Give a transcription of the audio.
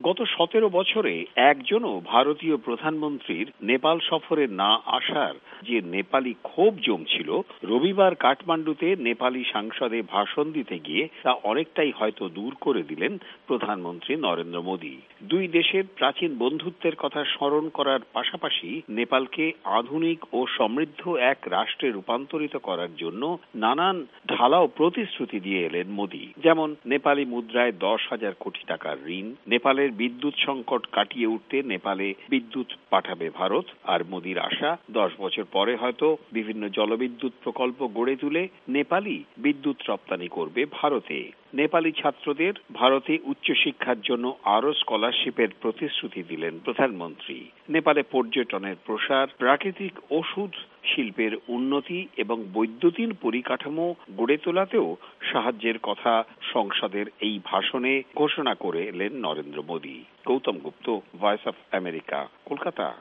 গত 17 বছরে একজনও ভারতীয় প্রধানমন্ত্রীর নেপাল সফরে না আসার যে নেপালি ক্ষোভ জমছিল, রবিবার কাঠমান্ডুতে নেপালি সংসদে ভাষণ দিতে গিয়ে তা অনেকটাই হয়তো দূর করে দিলেন প্রধানমন্ত্রী নরেন্দ্র মোদী। দুই দেশের প্রাচীন বন্ধুত্বের কথা স্মরণ করার পাশাপাশি নেপালকে আধুনিক ও সমৃদ্ধ এক রাষ্ট্রে রূপান্তরিত করার জন্য নানান ঢালাও প্রতিশ্রুতি দিয়ে এলেন মোদী। যেমন নেপালি মুদ্রায় 10,000 কোটি টাকার ঋণ, নেপালের বিদ্যুৎ সংকট কাটিয়ে উঠতে নেপালে বিদ্যুৎ পাঠাবে ভারত, আর মোদীর আশা 10 বছর পরে হয়তো বিভিন্ন জলবিদ্যুৎ প্রকল্প গড়ে তুলে নেপালি বিদ্যুৎ রপ্তানি করবে ভারতে। নেপালি ছাত্রদের ভারতে উচ্চশিক্ষার জন্য আরো স্কলারশিপের প্রতিশ্রুতি দিলেন প্রধানমন্ত্রী। নেপালে পর্যটনের প্রসার, প্রাকৃতিক ওষুধ শিল্পের উন্নতি এবং বৈদ্যুতিন পরিকাঠামো গড়ে তোলাতেও সাহায্যের কথা সংসদের এই ভাষণে ঘোষণা করে এলেন Narendra Modi. Goutam Gupta, Voice of America, Kolkata.